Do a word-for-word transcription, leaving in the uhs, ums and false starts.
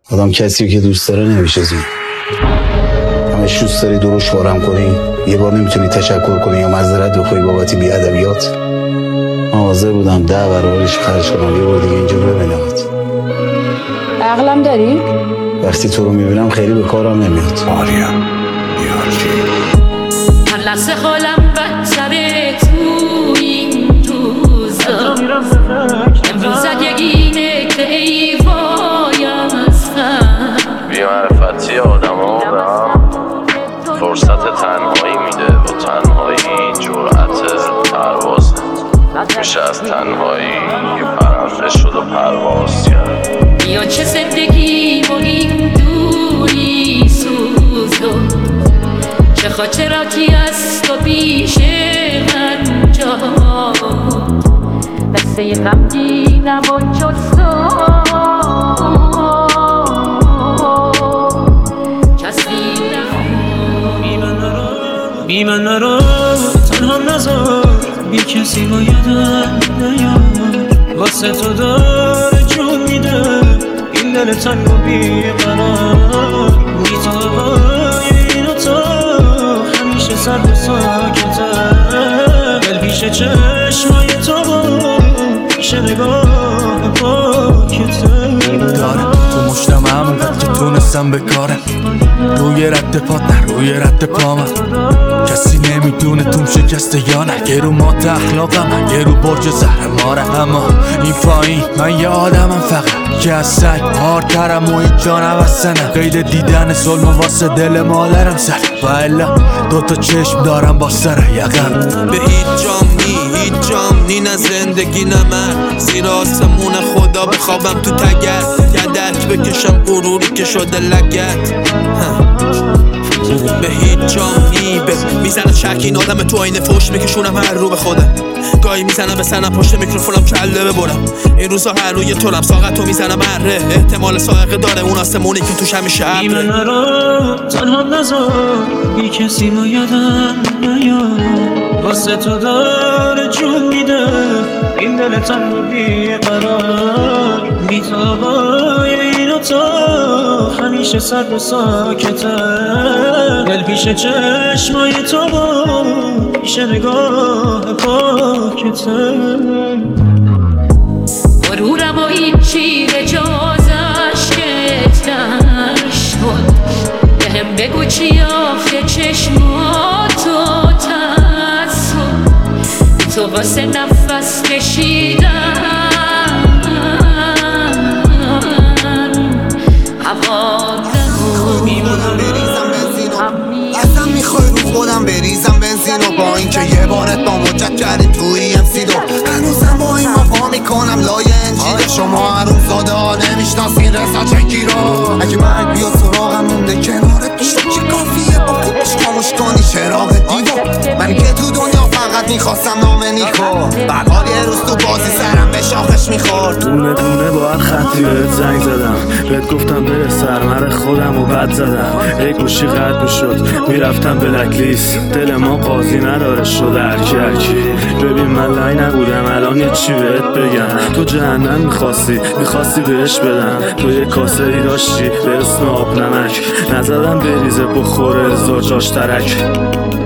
آدم کسی که دوست داره نمیشناسه. همش دوست داری دروش فارم کنی، یه بار نمیتونی تشکر کنی یا معذرت بخوای بابت بی‌ادبیات. من حاضر بودم ده برابرش خرج کنم یه بار دیگه اینجا ببینمت. عقلم داری؟ وقتی تو رو میبینم خیلی به کارم نمیاد. آریا یارجی هر لحظه حالم بدتره تو این روزا، امروز اگه اینه که ای وای از غم. بی‌معرفتی آدم ها به هم فرصت تنهایی میده و تنهایی جرأت پرواز میشه. از تنهایی یه پرنده شد و پرواز کرد. بیا چه زندگی و این دوری سوزو، چه خاطراتی از تو پیش من جا، دسته غمگینم و جزا بی من نرو تنها نذار، بی کسی با یادم نیار، واسه تو داره جون میده این دل تنگ و بی قرار. بی تو هوای این و تو همیشه سرد و ساکته، دل پیش چشمای تو پیش نگاه پاکته. داره تو مشتم همونقدر که تونستم بکارم، روی رد پات نه روی رد پامم. کسی نمیدونه توم شکسته یا نه، یه رو مات اخلاقم یه رو برج زهر ماره. اما این پایین من یه آدمم فقط که از سگ هارترم و این جانم از سنم. قید دیدن ظلم واسه دل مادرم سر و الا دوتا چشم دارم با سر یقم. به هیچ جام نی هیچ جام نی نه زندگی نه من، زیر آسمون خدا بخوابم تو تگر، یه درک بکشم غروری که شده لگت. به هیچ جام نی به میزنم شک این آدم تو آینه فوش میکشونم هر رو به خودم. گاهی میزنم به سنم پشت میکروفونم کله ببرم. این روزا هر روی طورم ساقت تو میزنم اره، احتمال سائقه داره اون آسمونی که توش همیشه ابره. بی من نرو تنها نذار، بی کسی با یادم نیار، واسه تو داره جون میده این دل تنگ و بی قرار. بی تو هوای این و تو همیشه سرد و ساکته، دل پیش چشمای تو پیش نگاه پاکته. غرورم و این چیر جازش کتنش کن، بهم بگو چی آخه چشماتو تصون، تو واسه نفس کشیدن ازم میخوای رو خودم بریزم بنزین و با این که یه بارت با مجد کردیم توی ام سی دو، هنوزم با این وفا میکنم لای انجیل. شما هرون زاده ها نمیشناسین رسا چکی رو، اگه مرگ بیا سراغم مونده کنارت پیش که کافیه با خودش خاموش کنی چراغ دیگو. من که تو دنیا فقط میخواستم نام نیکو، بعد حال یه روز تو بازی سرم به شاخش میخورد. دونه دونه با هر خطی بهت زنگ زدم، بهت گفتم بره سرمر خودم و بد زدم. ای گوشی قطع میشد میرفتم بلک لیست، دل ما قاضی نداره شده هرکی هرکی. ببین من لای نبودم الان یه چی بهت بگم، تو جهنم میخواستی میخواستی بهش بدم. تو یه کاسه ای داشتی به اسم آب نمک، نزدم بریزه بخوره زاجاش ترک.